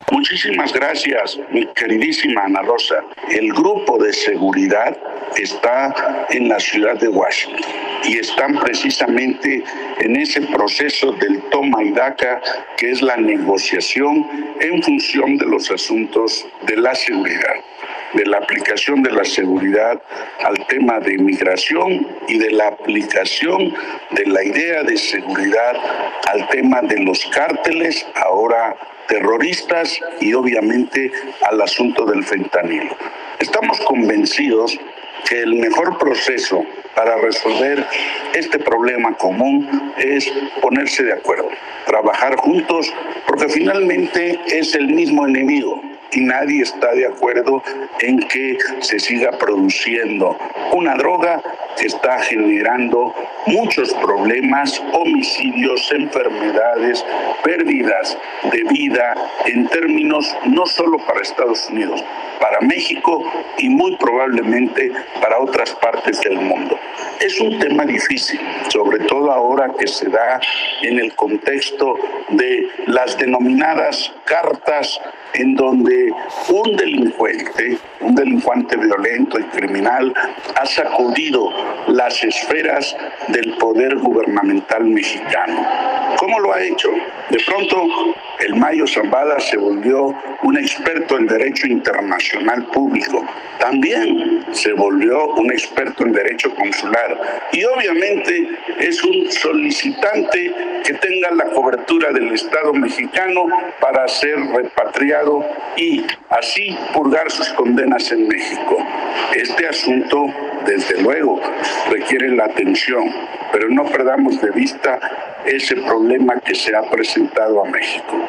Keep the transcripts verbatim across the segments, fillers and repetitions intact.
Muchísimas gracias, mi queridísima Ana Rosa. El grupo de seguridad está en la ciudad de Washington y están precisamente en ese proceso del toma y daca, que es la negociación en función de los asuntos de la seguridad, de la aplicación de la seguridad al tema de inmigración y de la aplicación de la idea de seguridad al tema de los cárteles, ahora terroristas, y obviamente al asunto del fentanilo. Estamos convencidos que el mejor proceso para resolver este problema común es ponerse de acuerdo, trabajar juntos, porque finalmente es el mismo enemigo y nadie está de acuerdo en que se siga produciendo una droga que está generando muchos problemas, homicidios, enfermedades, pérdidas de vida en términos no solo para Estados Unidos, para México y muy probablemente para otras partes del mundo. Es un tema difícil, sobre todo ahora que se da en el contexto de las denominadas cartas, en donde un delincuente, un delincuente violento y criminal ha sacudido las esferas del poder gubernamental mexicano. ¿Cómo lo ha hecho? De pronto, el Mayo Zambada se volvió un experto en derecho internacional público. También se volvió un experto en derecho consular. Y obviamente es un solicitante que tenga la cobertura del Estado mexicano para ser repatriado y así purgar sus condenas en México. Este asunto, desde luego, requiere la atención, pero no perdamos de vista ese problema que se ha presentado a México.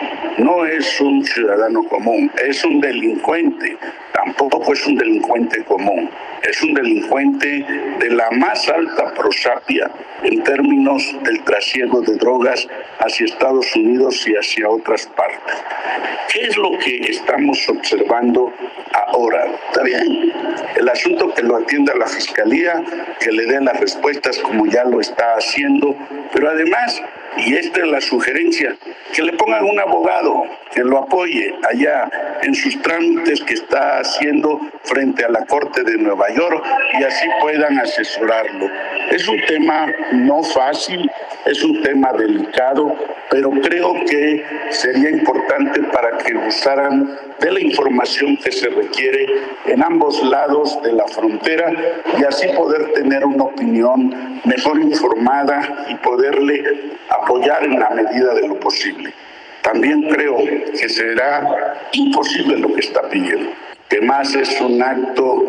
No es un ciudadano común, es un delincuente, tampoco es un delincuente común, es un delincuente de la más alta prosapia en términos del trasiego de drogas hacia Estados Unidos y hacia otras partes. ¿Qué es lo que estamos observando ahora? Está bien, el asunto que lo atienda la Fiscalía, que le dé las respuestas como ya lo está haciendo, pero además, y esta es la sugerencia, que le pongan un abogado que lo apoye allá en sus trámites que está haciendo frente a la Corte de Nueva York y así puedan asesorarlo. Es un tema no fácil, es un tema delicado, pero creo que sería importante para que usaran de la información que se requiere en ambos lados de la frontera y así poder tener una opinión mejor informada y poderle apoyar en la medida de lo posible. También creo que será imposible lo que está pidiendo, que más es un acto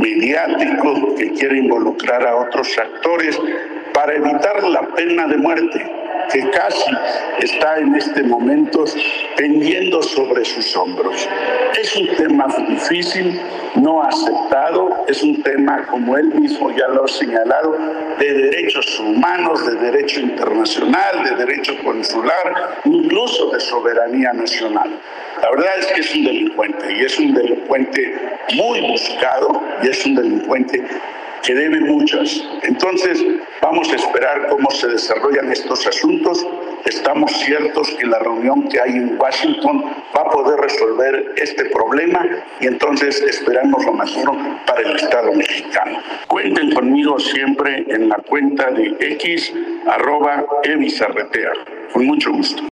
mediático que quiere involucrar a otros actores para evitar la pena de muerte, que casi está en este momento pendiendo sobre sus hombros. Es un tema difícil, no aceptado, es un tema, como él mismo ya lo ha señalado, de derechos humanos, de derecho internacional, de derecho consular, incluso de soberanía nacional. La verdad es que es un delincuente, y es un delincuente muy buscado, y es un delincuente que debe muchas. Entonces, vamos a esperar cómo se desarrollan estos asuntos. Estamos ciertos que la reunión que hay en Washington va a poder resolver este problema y entonces esperamos lo mejor para el Estado mexicano. Cuenten conmigo siempre en la cuenta de X, arroba Evisarretea. Con mucho gusto.